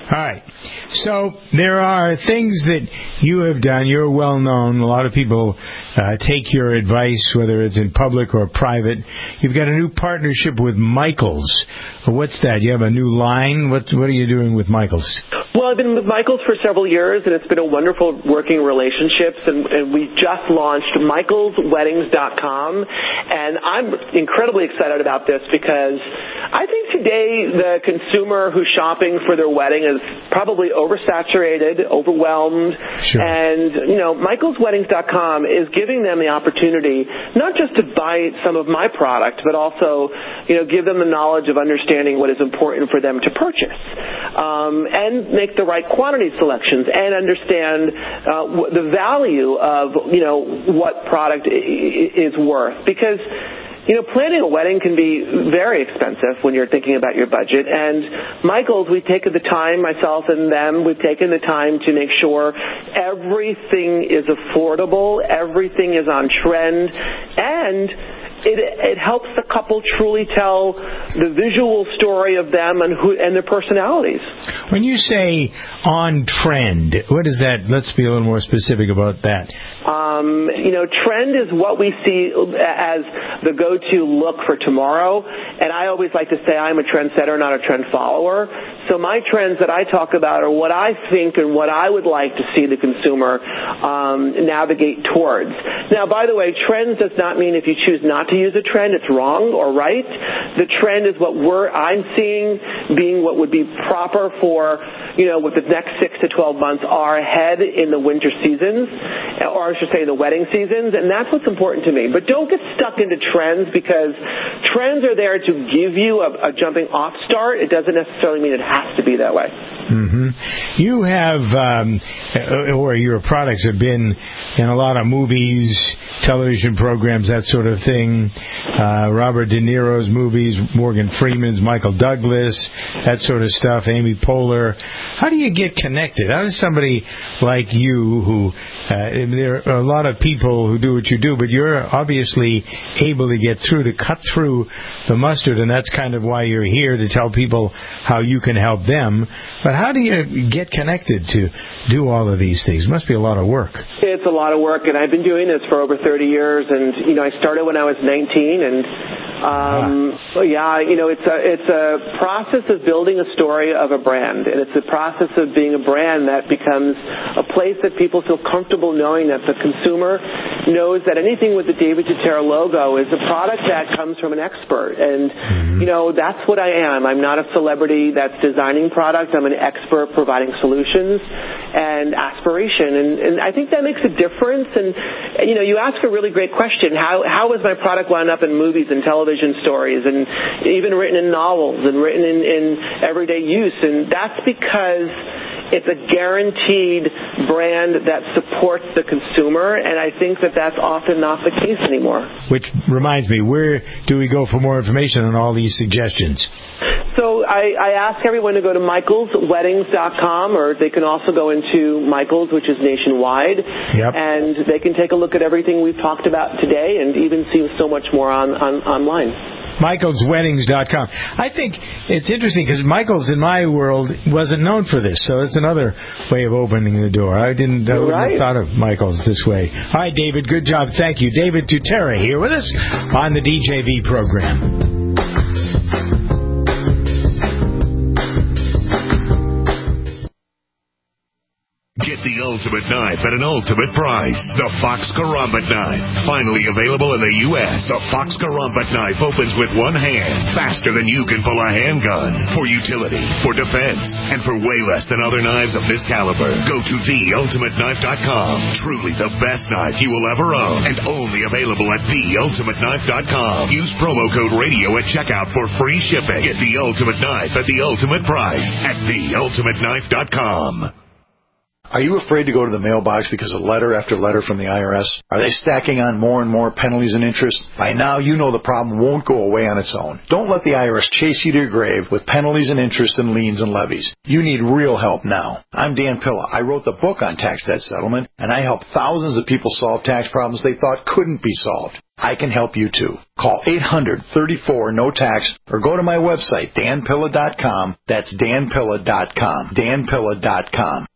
All right. So there are things that you have done. You're well known. A lot of people uh, take your advice, whether it's in public or private. You've got a new partnership with Michaels. What's that? You have a new line? What What are you doing with Michaels? Well, I've been with Michaels for several years, and it's been a wonderful working relationship. And, and we just launched Michaels Weddings dot com, and I'm incredibly excited about this because I think today the consumer who's shopping for their wedding is probably oversaturated, overwhelmed, sure. and you know, Michaels Weddings dot com is giving them the opportunity not just to buy some of my product, but also, you know, give them the knowledge of understanding what is important for them to purchase, um, and make the right quantity selections and understand uh, w- the value of, you know, what product I- is worth. Because, you know, planning a wedding can be very expensive when you're thinking about your budget. And Michaels, we've taken the time, myself and them, we've taken the time to make sure everything is affordable, everything is on trend, and It, it helps the couple truly tell the visual story of them and who and their personalities. When you say on trend, what is that? Let's be a little more specific about that. Um, you know, trend is what we see as the go-to look for tomorrow. And I always like to say I'm a trendsetter, not a trend follower. So my trends that I talk about are what I think and what I would like to see the consumer um, navigate towards. Now, by the way, trends does not mean if you choose not to use a trend, it's wrong or right. The trend is what we're, I'm seeing being what would be proper for, you know, what the next six to twelve months are ahead in the winter seasons, or I should say the wedding seasons, and that's what's important to me. But don't get stuck into trends, because trends are there to give you a, a jumping off start. It doesn't necessarily mean it has to be that way. Mm-hmm. You have, um, or your products have been in a lot of movies, television programs, that sort of thing. Uh, Robert De Niro's movies, Morgan Freeman's, Michael Douglas, that sort of stuff, Amy Poehler. How do you get connected? How does somebody like you, who uh, there are a lot of people who do what you do, but you're obviously able to get through, to cut through the mustard, and that's kind of why you're here, to tell people how you can help them. But how do you get connected to do all of these things? It must be a lot of work. It's a lot of work, and I've been doing this for over thirty years, and, you know, I started when I was nineteen, and Um, so yeah, you know, it's a it's a process of building a story of a brand, and it's a process of being a brand that becomes a place that people feel comfortable knowing that the consumer knows that anything with the David Tutera logo is a product that comes from an expert. And, mm-hmm. you know, that's what I am. I'm not a celebrity that's designing product. I'm an expert providing solutions and aspiration. And, and I think that makes a difference. And, you know, you ask a really great question. How how was my product wound up in movies and television stories, and even written in novels and written in, in everyday use? And that's because it's a guaranteed brand that supports the consumer, and I think that that's often not the case anymore. Which reminds me, where do we go for more information on all these suggestions? So I, I ask everyone to go to Michaels Weddings dot com, or they can also go into Michaels, which is nationwide, yep. and they can take a look at everything we've talked about today and even see so much more on, on online. Michaels Weddings dot com. I think it's interesting because Michaels in my world wasn't known for this, so it's another way of opening the door. I didn't I wouldn't right. have thought of Michaels this way. All right, David, good job. Thank you. David Tutera here with us on the D J V program. Get the ultimate knife at an ultimate price. The Fox Karambit knife. Finally available in the U S The Fox Karambit knife opens with one hand, faster than you can pull a handgun. For utility, for defense, and for way less than other knives of this caliber. Go to the ultimate knife dot com. Truly the best knife you will ever own, and only available at the ultimate knife dot com. Use promo code radio at checkout for free shipping. Get the ultimate knife at the ultimate price at the ultimate knife dot com. Are you afraid to go to the mailbox because of letter after letter from the I R S? Are they stacking on more and more penalties and interest? By now, you know the problem won't go away on its own. Don't let the I R S chase you to your grave with penalties and interest and liens and levies. You need real help now. I'm Dan Pilla. I wrote the book on tax debt settlement, and I help thousands of people solve tax problems they thought couldn't be solved. I can help you too. Call eight hundred, thirty-four, no tax or go to my website, dan pilla dot com. That's dan pilla dot com. dan pilla dot com.